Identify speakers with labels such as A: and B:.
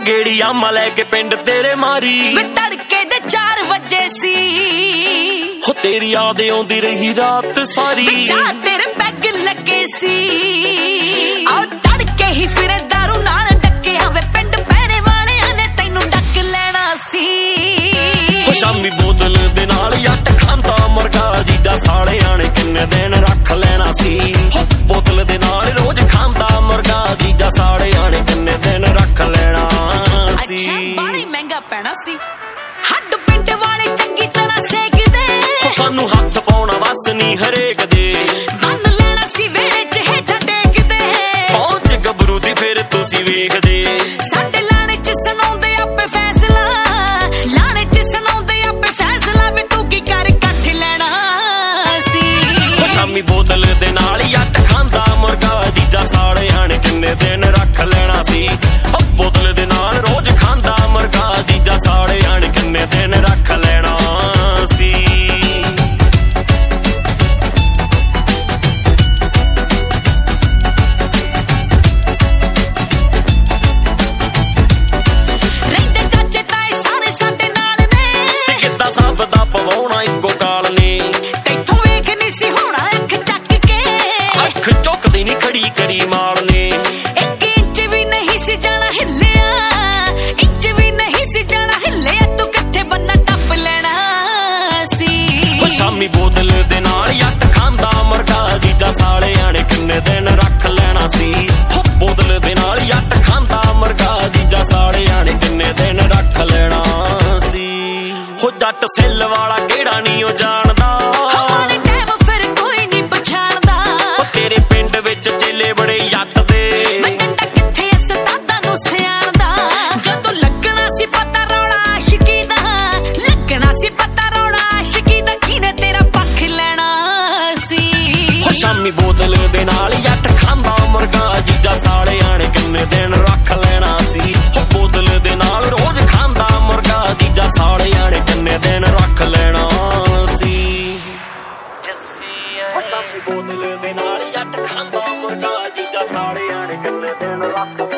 A: ਗੇੜੀ ਆਮਾ ਲੈ ਕੇ ਪਿੰਡ ਤੇਰੇ ਮਾਰੀ
B: ਵੇ ਤੜਕੇ ਦੇ 4 ਵਜੇ ਸੀ
A: ਹੋ ਤੇਰੀ ਯਾਦ ਆਉਂਦੀ ਰਹੀ ਰਾਤ ਸਾਰੀ
B: ਵੇ ਚਾਹ ਤੇਰੇ ਪੈਗ ਲੱਗੇ ਸੀ ਆਹ ਤੜਕੇ ਹੀ ਫਿਰੇ ਦਾਰੂ ਨਾਲ ਡੱਕਿਆ ਵੇ ਪਿੰਡ ਪਹਿਰੇ ਵਾਲਿਆਂ ਨੇ ਤੈਨੂੰ ਡੱਕ ਲੈਣਾ ਸੀ
A: ਹੋ ਸ਼ਾਮੀ ਬੋਤਲ ਦੇ ਨਾਲ ਜੱਟ ਖਾਂਦਾ ਮੁਰਗਾ ਜੀਦਾ ਸਾਲਿਆਂ ਨੇ ਕਿੰਨੇ ਦਿਨ ਰੱਖ ਲੈਣਾ ਸੀ ਹੋ ਬੋਤਲ ਦੇ ਨਾਲ ਰੋਜ਼ ਖਾਂਦਾ ਮੁਰਗਾ ਜੀਦਾ ਸਾਲਿਆਂ ਨੇ ਕਿੰਨੇ ਦਿਨ ਰੱਖ ਲੈਣਾ ਸੀ
B: ਅੱਛਾ ਬਾਲੀ ਮਹਿੰਗਾ ਪੈਣਾ ਸੀ ਹੱਡ ਪਿੰਡ ਵਾਲੇ ਚੰਗੀ ਤਰ੍ਹਾਂ ਸੇਕਦੇ
A: ਹੋ ਸਾਨੂੰ ਹੱਥ ਪਾਉਣਾ ਵਸ ਨਹੀਂ ਹਰੇਕ ਦੇ
B: ਬੰਨ ਲੈਣਾ ਸੀ ਵੇੜੇ ਚ ਹੇਠਾਂ ਟੇਕਦੇ
A: ਪਹੁੰਚ ਗੱਭਰੂ ਦੀ ਫਿਰ ਤੁਸੀਂ ਵੇਖਦੇ
B: ਸਾਡੇ ਲਾਣੇ ਚ ਸੁਣਾਉਂਦੇ ਆਪੇ ਫੈਸਲਾ ਲਾਣੇ ਚ ਸੁਣਾਉਂਦੇ ਆਪੇ ਫੈਸਲਾ ਵੇ ਤੂੰ ਕੀ ਕਰ ਕੱਠ ਲੈਣਾ ਸੀ
A: ਹੋ ਸ਼ਾਮੀ ਬੋਤਲ ਦੇ ਨਾਲ ਜੱਟ ਖਾਂਦਾ ਮੁਰਗਾ ਜੀਜਾ ਸਾਲਿਆਂ ਨੇ ਕਿੰਨੇ ਦਿਨ ਰੱਖ ਲੈਣਾ ਸੀ ਹੋ ਬੋਤਲ ਦੇ ਨਾਲ ਰੋਜ਼ ਖਾਂਦਾ ਮੁਰਗਾ ਜੀਜਾ ਸਾਲਿਆਂ ਨੇ ਕਿੰਨੇ ਦਿਨ ਰੱਖ ਲੈਣਾ ਸੀ ਸਭ ਦਾ ਪਵਾਉਣਾ ਇੱਕੋ ਕਾਲ ਨੇ
B: ਤੈਥੋਂ ਵੇਖ ਨਹੀਂ ਸੀ ਹੋਣਾ ਅੱਖ ਚੱਕ ਕੇ
A: ਅੱਖ ਚੁੱਕਦੀ ਨਹੀਂ ਖੜੀ ਕਰੀ ਮਾਲ ਨੇ
B: 1 ਇੰਚ ਵੀ ਨਹੀਂ ਸੀ ਜਾਣਾ ਹਿੱਲਿਆ ਇੰਚ ਵੀ ਨਹੀਂ ਸੀ ਜਾਣਾ ਹਿੱਲਿਆ ਤੂੰ ਕਿੱਥੇ ਬੰਨਾ ਟੱਪ ਲੈਣਾ ਸੀ
A: ਹੋ ਸ਼ਾਮੀ ਬੋਤਲ ਦੇ ਨਾਲ ਜੱਟ ਖਾਂਦਾ ਮੁਰਗਾ ਜੀਜਾ ਸਾਲਿਆਂ ਨੇ ਕਿੰਨੇ ਦਿਨ ਰੱਖ ਲੈਣਾ ਸੀ ਹੋ ਬੋਤਲ ਦੇ ਨਾਲ ਜੱਟ ਖਾਂਦਾ ਮੁਰਗਾ ਜੀਜਾ ਸਾਲਿਆਂ ਨੇ ਕਿੰਨੇ ਦਿਨ ਰੱਖ ਲੈਣਾ ਸੀ ਹੋ ਜੱਟ ਸਿੱਲ ਵਾਲਾ ਕਿਹੜਾ ਨਹੀਂ ਉਹ ਜਾਣਦਾ
B: ਹਮਾਰੇ ਟਾਈਮ ਫਿਰ ਕੋਈ ਨਹੀਂ ਪਛਾਣਦਾ
A: ਉਹ ਤੇਰੇ ਪਿੰਡ ਵਿੱਚ ਚੇਲੇ ਬੜੇ ਜੱਟ ਦੇ
B: ਵੰਡਾ ਕਿੱਥੇ ਅਸਤਾਦਾਂ ਨੂੰ ਸਿਆਣਦਾ ਜਦੋਂ ਲੱਗਣਾ ਸੀ ਪਤਾ ਰੌਲਾ ਆਸ਼ਕੀ ਦਾ ਲੱਗਣਾ ਸੀ ਪਤਾ ਰੌਲਾ ਆਸ਼ਕੀ ਦਾ ਕਿਨੇ ਤੇਰਾ ਪੱਖ ਲੈਣਾ ਸੀ
A: ਹੋ ਸ਼ਾਮੀ ਬੋਤਲ ਦੇ ਨਾਲ ਜੱਟ ਖਾਂਦਾ ਮੁਰਗਾ ਜੀਜਾ ਸਾਲਿਆਂ ਨੇ ਕਿੰਨੇ ਦਿਨ ਰੱਖ ਲੈਣਾ ਸੀ ਹੋ ਬੋਤਲ ਦੇ ਨਾਲ ਰੋਜ਼ ਖਾਂਦਾ ਮੁਰਗਾ ਜੀਜਾ ਸਾਲਿਆਂ ਨੇ ਕਿੰਨੇ ਦਿਨ ਰੱਖ ਲੈਣਾ ਸੀ ਜੱਸੀ ਹੋ ਸ਼ਾਮੀ ਬੋਤਲ ਦੇ ਨਾਲ ਜੱਟ ਖਾਂਦਾ ਮੁਰਗਾ ਜੀਜਾ ਸਾਲਿਆਂ ਨੇ ਕਿੰਨੇ ਦਿਨ ਰੱਖ